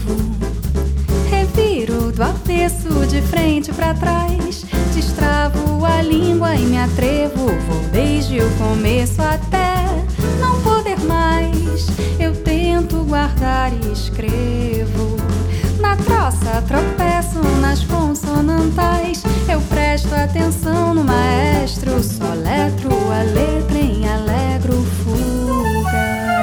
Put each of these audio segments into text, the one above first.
frevo. Reviro do avesso, de frente pra trás. Destravo a língua e me atrevo. Vou desde o começo até não poder mais. Eu tento guardar e escrevo. Na troça tropeço nas consonantais. Eu presto atenção no maestro. Soletro a letra em alegro fugaz.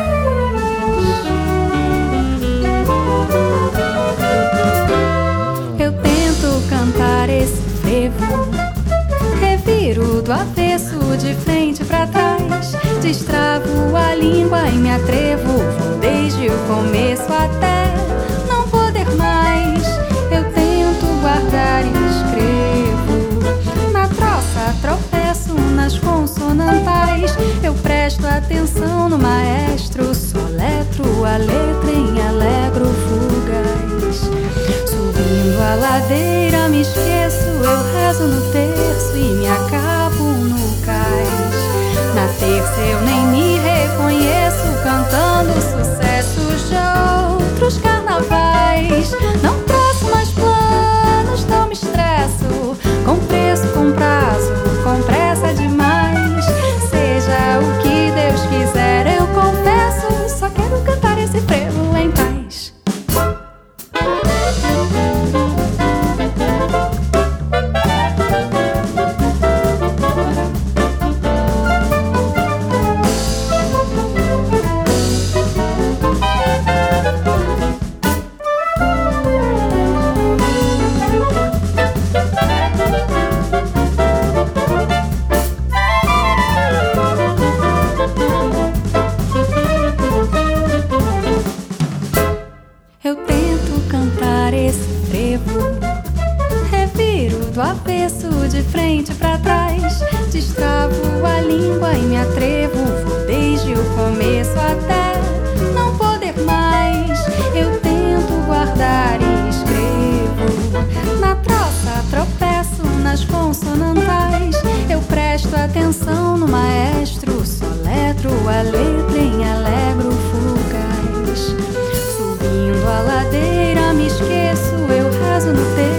Eu tento cantar esse frevo. Reviro do avesso, de frente pra trás. Destravo a língua e me atrevo. Vou desde o começo até não poder mais. Eu tento guardar e escrevo. Na troça tropeço nas consonantais. Eu presto atenção no maestro. Soletro a letra em alegro fugaz. Subindo a ladeira me esqueço. Eu rezo no terço e me acabo no cais. Na terça eu nem me reconheço, cantando sucessos de outros carnavais. Não traço mais planos, não me estresso. Com preço, com prazo, com pressa demais. Seja o que Deus quiser, eu confesso. Só quero cantar esse frevo em paz. Eu tento cantar esse frevo. Reviro do avesso, de frente pra trás. Destravo a língua e me atrevo. Vou desde o começo até não poder mais. Eu tento guardar e escrevo. Na troça tropeço nas consonantais. Eu presto atenção no maestro. Soletro a letra em alegro fugaz. Subindo a ladeira me esqueço. Eu rezo no terço